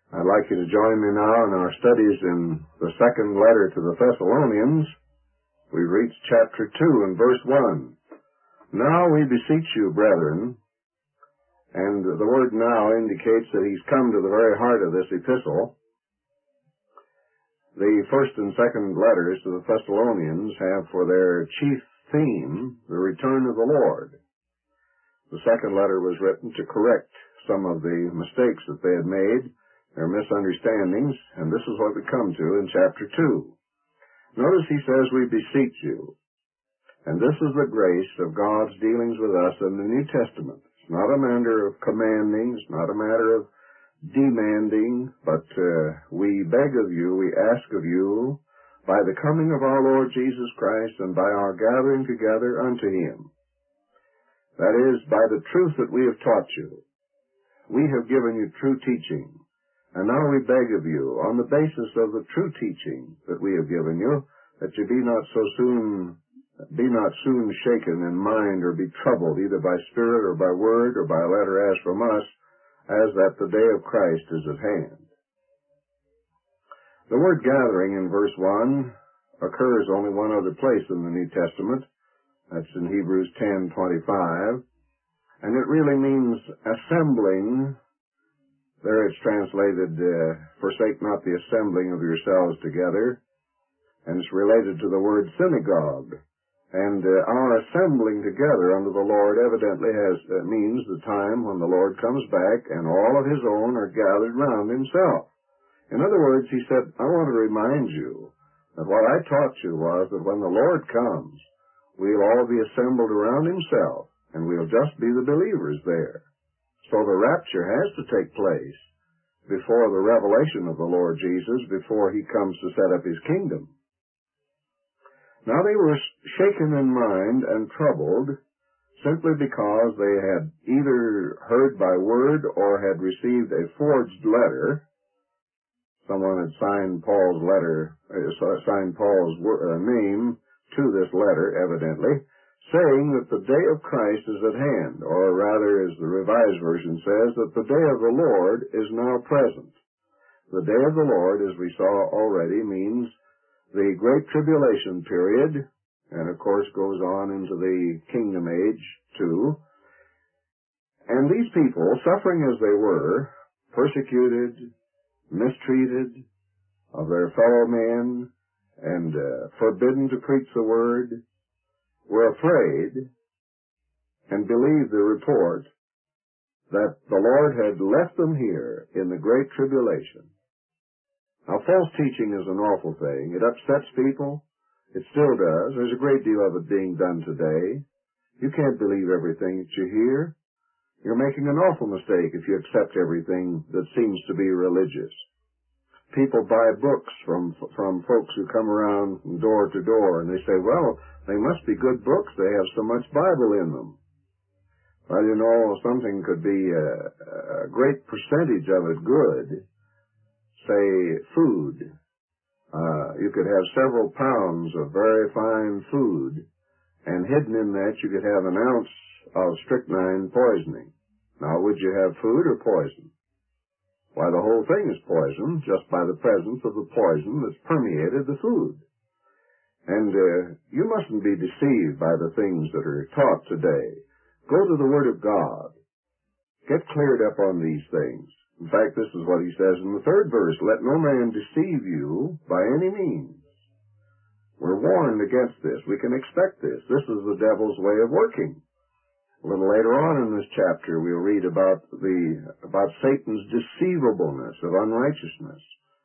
I'd like you to join me now in our studies in the second letter to the Thessalonians. We reached chapter 2 and verse 1. Now we beseech you, brethren, and the word now indicates that he's come to the very heart of this epistle. The first and second letters to the Thessalonians have for their chief theme the return of the Lord. The second letter was written to correct some of the mistakes that they had made, their misunderstandings, and this is what we come to in chapter 2. Notice he says, we beseech you. And this is the grace of God's dealings with us in the New Testament. It's not a matter of commanding, it's not a matter of demanding, but we beg of you, we ask of you, by the coming of our Lord Jesus Christ and by our gathering together unto him. That is, by the truth that we have taught you. We have given you true teaching. And now we beg of you, on the basis of the true teaching that we have given you, that you be not soon shaken in mind or be troubled, either by spirit or by word or by letter as from us, as that the day of Christ is at hand. The word gathering in verse 1 occurs only one other place in the New Testament. That's in Hebrews 10:25. And it really means assembling. There it's translated, forsake not the assembling of yourselves together. And it's related to the word synagogue. And our assembling together under the Lord evidently means the time when the Lord comes back and all of his own are gathered round himself. In other words, he said, I want to remind you that what I taught you was that when the Lord comes, we'll all be assembled around himself, and we'll just be the believers there. So the rapture has to take place before the revelation of the Lord Jesus, before he comes to set up his kingdom. Now they were shaken in mind and troubled simply because they had either heard by word or had received a forged letter. Someone had signed Paul's name to this letter, evidently, saying that the day of Christ is at hand, or rather, as the Revised Version says, that the day of the Lord is now present. The day of the Lord, as we saw already, means the Great Tribulation period, and of course goes on into the Kingdom Age, too. And these people, suffering as they were, persecuted, mistreated of their fellow men, and forbidden to preach the word, were afraid and believed the report that the Lord had left them here in the Great Tribulation. Now, false teaching is an awful thing. It upsets people. It still does. There's a great deal of it being done today. You can't believe everything that you hear. You're making an awful mistake if you accept everything that seems to be religious. People buy books from folks who come around from door to door, and they say, well, they must be good books. They have so much Bible in them. Well, you know, something could be a great percentage of it good. Say, food. You could have several pounds of very fine food, and hidden in that you could have an ounce of strychnine poisoning. Now, would you have food or poison? Why, the whole thing is poison, just by the presence of the poison that's permeated the food. And you mustn't be deceived by the things that are taught today. Go to the Word of God. Get cleared up on these things. In fact, this is what he says in the third verse, let no man deceive you by any means. We're warned against this. We can expect this. This is the devil's way of working. A little later on in this chapter, we'll read about Satan's deceivableness of unrighteousness.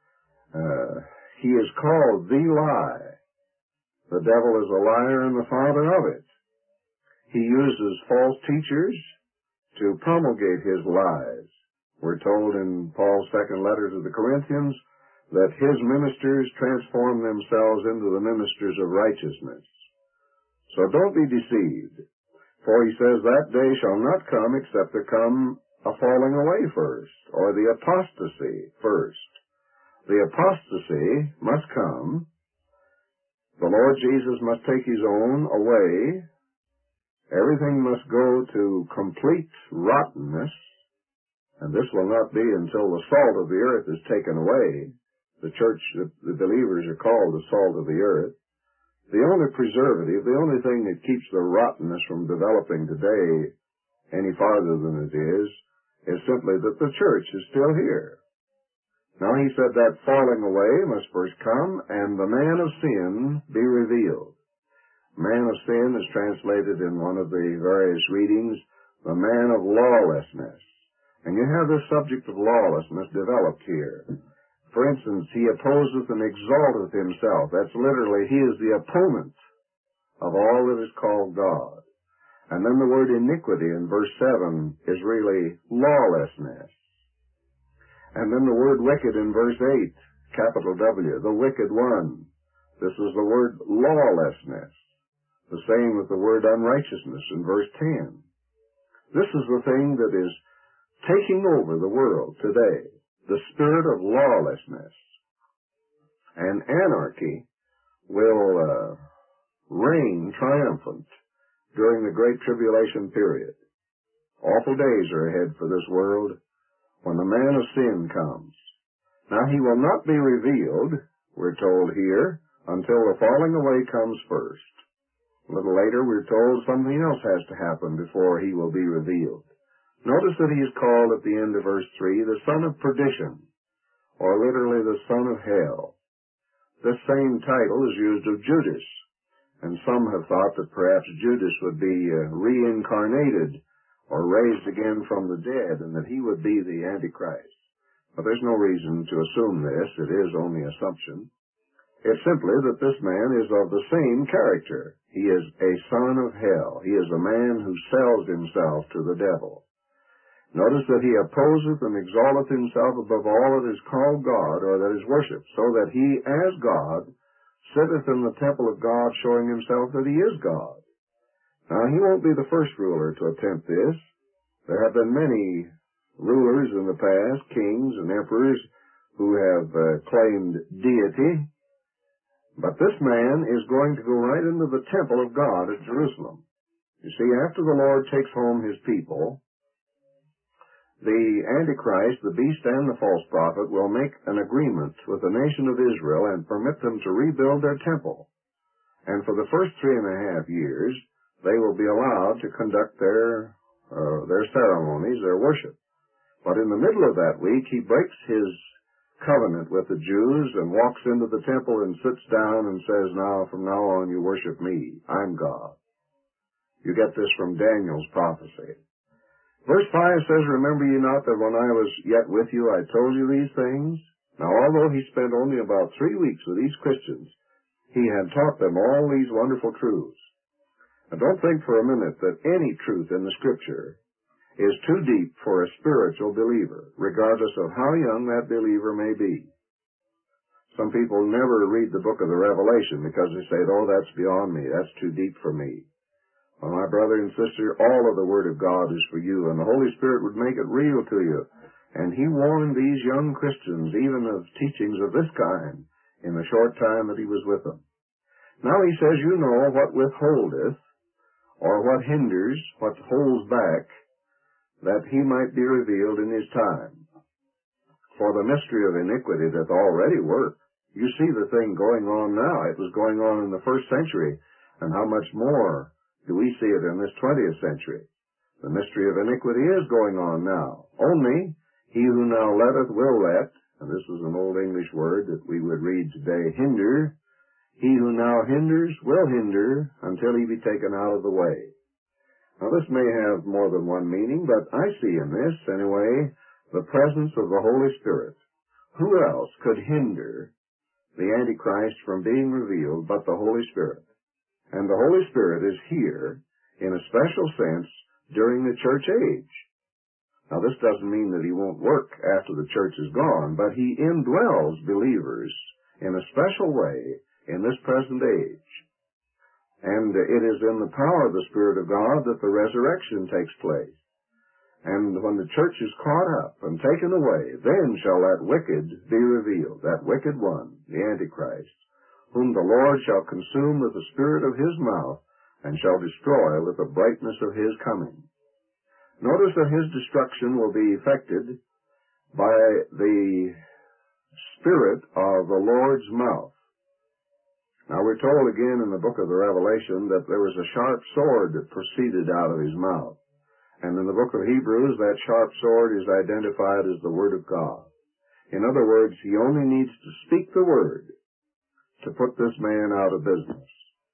He is called the lie. The devil is a liar and the father of it. He uses false teachers to promulgate his lies. We're told in Paul's second letter to the Corinthians that his ministers transform themselves into the ministers of righteousness. So don't be deceived. For he says, that day shall not come except there come a falling away first, or the apostasy first. The apostasy must come. The Lord Jesus must take his own away. Everything must go to complete rottenness. And this will not be until the salt of the earth is taken away. The church, the believers are called the salt of the earth. The only preservative, the only thing that keeps the rottenness from developing today any farther than it is simply that the church is still here. Now he said that falling away must first come, and the man of sin be revealed. Man of sin is translated in one of the various readings, the man of lawlessness. And you have this subject of lawlessness developed here. For instance, he opposeth and exalteth himself. That's literally, he is the opponent of all that is called God. And then the word iniquity in verse 7 is really lawlessness. And then the word wicked in verse 8, capital W, the wicked one. This is the word lawlessness. The same with the word unrighteousness in verse 10. This is the thing that is taking over the world today, the spirit of lawlessness. And anarchy will reign triumphant during the Great Tribulation period. Awful days are ahead for this world when the man of sin comes. Now he will not be revealed, we're told here, until the falling away comes first. A little later we're told something else has to happen before he will be revealed. Notice that he is called at the end of verse 3, the son of perdition, or literally the son of hell. This same title is used of Judas, and some have thought that perhaps Judas would be reincarnated or raised again from the dead, and that he would be the Antichrist. But there's no reason to assume this. It is only assumption. It's simply that this man is of the same character. He is a son of hell. He is a man who sells himself to the devil. Notice that he opposeth and exalteth himself above all that is called God or that is worshipped, so that he, as God, sitteth in the temple of God, showing himself that he is God. Now, he won't be the first ruler to attempt this. There have been many rulers in the past, kings and emperors, who have claimed deity. But this man is going to go right into the temple of God at Jerusalem. You see, after the Lord takes home his people, the Antichrist, the beast, and the false prophet will make an agreement with the nation of Israel and permit them to rebuild their temple. And for the first 3.5 years, they will be allowed to conduct their ceremonies, their worship. But in the middle of that week, he breaks his covenant with the Jews and walks into the temple and sits down and says, "Now, from now on, you worship me. I'm God." You get this from Daniel's prophecy. Verse 5 says, "Remember ye not that when I was yet with you, I told you these things?" Now, although he spent only about 3 weeks with these Christians, he had taught them all these wonderful truths. Now, don't think for a minute that any truth in the Scripture is too deep for a spiritual believer, regardless of how young that believer may be. Some people never read the book of the Revelation because they say, "Oh, that's beyond me. That's too deep for me." Well, my brother and sister, all of the Word of God is for you, and the Holy Spirit would make it real to you. And he warned these young Christians even of teachings of this kind in the short time that he was with them. Now he says, "You know what withholdeth, or what hinders, what holds back, that he might be revealed in his time. For the mystery of iniquity doth already work." You see the thing going on now. It was going on in the first century, and how much more do we see it in this 20th century? The mystery of iniquity is going on now. Only he who now letteth will let, and this is an old English word that we would read today, hinder. He who now hinders will hinder until he be taken out of the way. Now this may have more than one meaning, but I see in this, anyway, the presence of the Holy Spirit. Who else could hinder the Antichrist from being revealed but the Holy Spirit? And the Holy Spirit is here in a special sense during the church age. Now this doesn't mean that he won't work after the church is gone, but he indwells believers in a special way in this present age. And it is in the power of the Spirit of God that the resurrection takes place. And when the church is caught up and taken away, then shall that wicked be revealed, that wicked one, the Antichrist, whom the Lord shall consume with the spirit of his mouth, and shall destroy with the brightness of his coming. Notice that his destruction will be effected by the Spirit of the Lord's mouth. Now we're told again in the book of the Revelation that there was a sharp sword that proceeded out of his mouth. And in the book of Hebrews, that sharp sword is identified as the Word of God. In other words, he only needs to speak the Word to put this man out of business.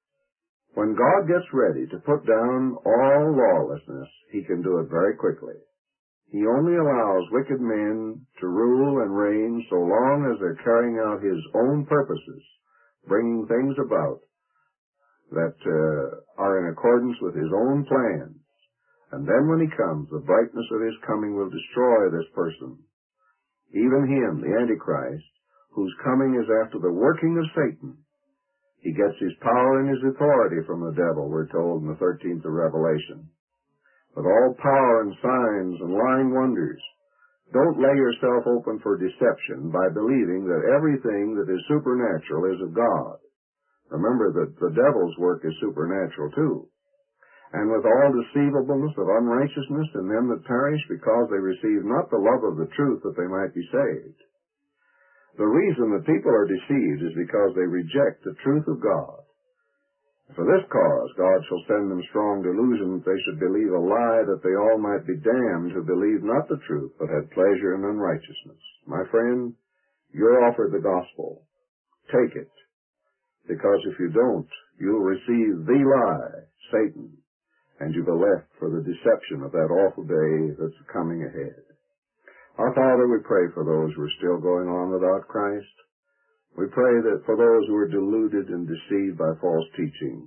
When God gets ready to put down all lawlessness, he can do it very quickly. He only allows wicked men to rule and reign so long as they're carrying out his own purposes, bringing things about that are in accordance with his own plans. And then when he comes, the brightness of his coming will destroy this person, even him, the Antichrist, whose coming is after the working of Satan. He gets his power and his authority from the devil, we're told in the 13th of Revelation. With all power and signs and lying wonders, don't lay yourself open for deception by believing that everything that is supernatural is of God. Remember that the devil's work is supernatural too. And with all deceivableness of unrighteousness in them that perish, because they receive not the love of the truth that they might be saved. The reason that people are deceived is because they reject the truth of God. For this cause, God shall send them strong delusion that they should believe a lie, that they all might be damned who believed not the truth, but had pleasure in unrighteousness. My friend, you're offered the gospel. Take it. Because if you don't, you'll receive the lie, Satan, and you'll be left for the deception of that awful day that's coming ahead. Our Father, we pray for those who are still going on without Christ. We pray that for those who are deluded and deceived by false teaching.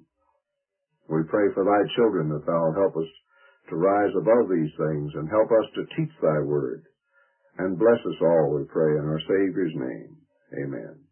We pray for thy children that thou help us to rise above these things and help us to teach thy word. And bless us all, we pray, in our Savior's name. Amen.